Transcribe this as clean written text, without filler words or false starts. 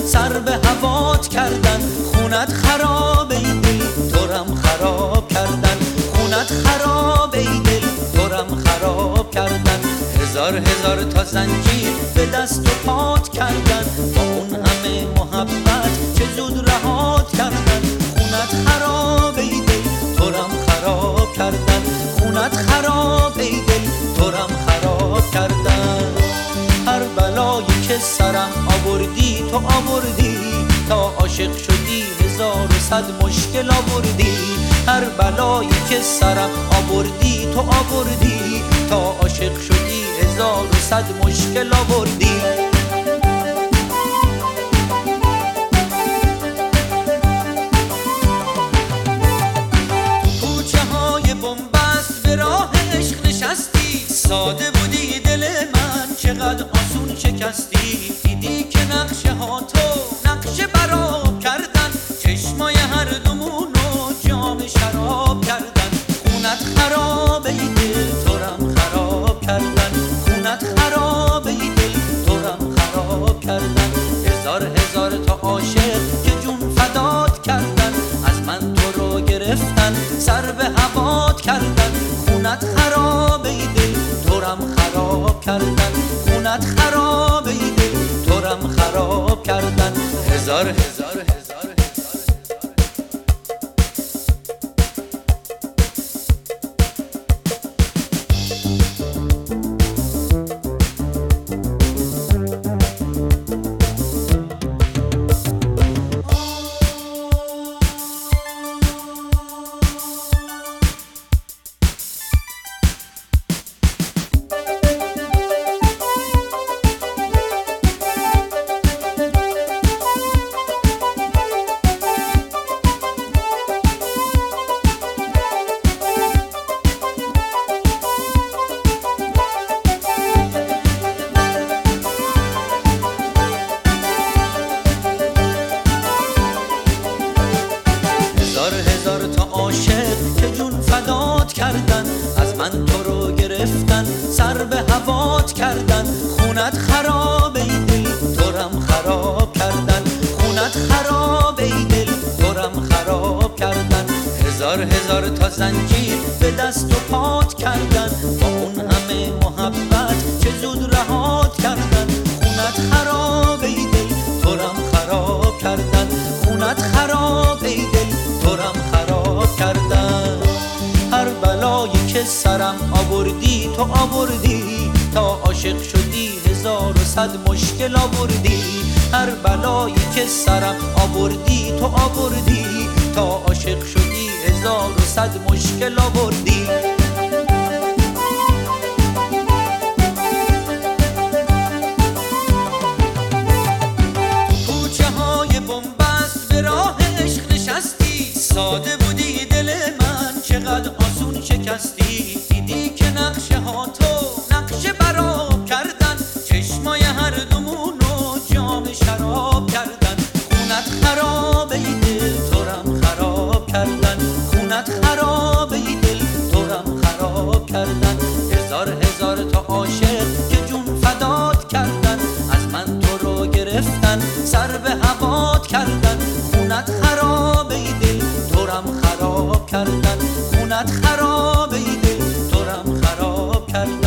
سر به هوات کردن. خونت خراب ای دل ترم خراب کردن. خونت خراب ای دل ترم خراب کردن. هزار هزار تا زنجیر به دست و پات کردن. با اون همه محبت چه زود رهات کردن. خونت خراب ای دل ترم خراب کردن. خونت خراب ای دل ترم خراب کردن. هر بلایی که سرم آوردی تو آوردی، تا عاشق شدی 1100 مشکل آوردی. هر بلایی که سرم آوردی تو آوردی، تا عاشق شدی 1100 مشکل آوردی. تو کوچه های بنبست به راه عشق نشستی، ساده بودی دل من چقدر آسون شکستی. دیدی که نقشه ها تو نقشه براب کردن، چشمای هر دومونو جام شراب کردن. خونت خراب ای دل ترم خراب کردن. خونت خراب ای دل ترم خراب کردن. هزار هزار تا عاشق که جون فدات کردن، از من تو رو گرفتن سر به هوات کردن. خونت خراب ای دل ترم خراب کردن. خونت خراب ای دل ترم خراب کردن. هزار هزار هزار تا عاشق که جون فدات کردن، از من تو رو گرفتن سر به هوات کردن. خونت خراب ای دل ترم خراب کردن. خونت خراب ای دل ترم خراب کردن. هزار هزار تا زنجیر به دست و پات کردن، با اون همه محبت چه زود رهات کردن. خونت خراب ای دل ترم خراب کردن. خونت خراب ای دل ترم خراب کردن. هر بلایی که سرم آوردی تو آوردی، تا عاشق شدی 1100 مشکل آوردی. هر بلایی که سرم آوردی تو آوردی، تا عاشق شدی 1100 مشکل آوردی. ساده بودی دل من چقدر آسون شکستی. دیدی که نقشه ها تو نقشه براب کردن، چشمای هر دومونو جام شراب کردن. خونت خراب ای دل ترم خراب کردن. خونت خراب ای دل ترم خراب کردن. هزار هزار تا عاشق که جون فدات کردن، از من تو رو گرفتن سر به هوات کردن. خونت خراب ای دل ترم خراب کردن. خونت خراب ای دل ترم خراب کردن.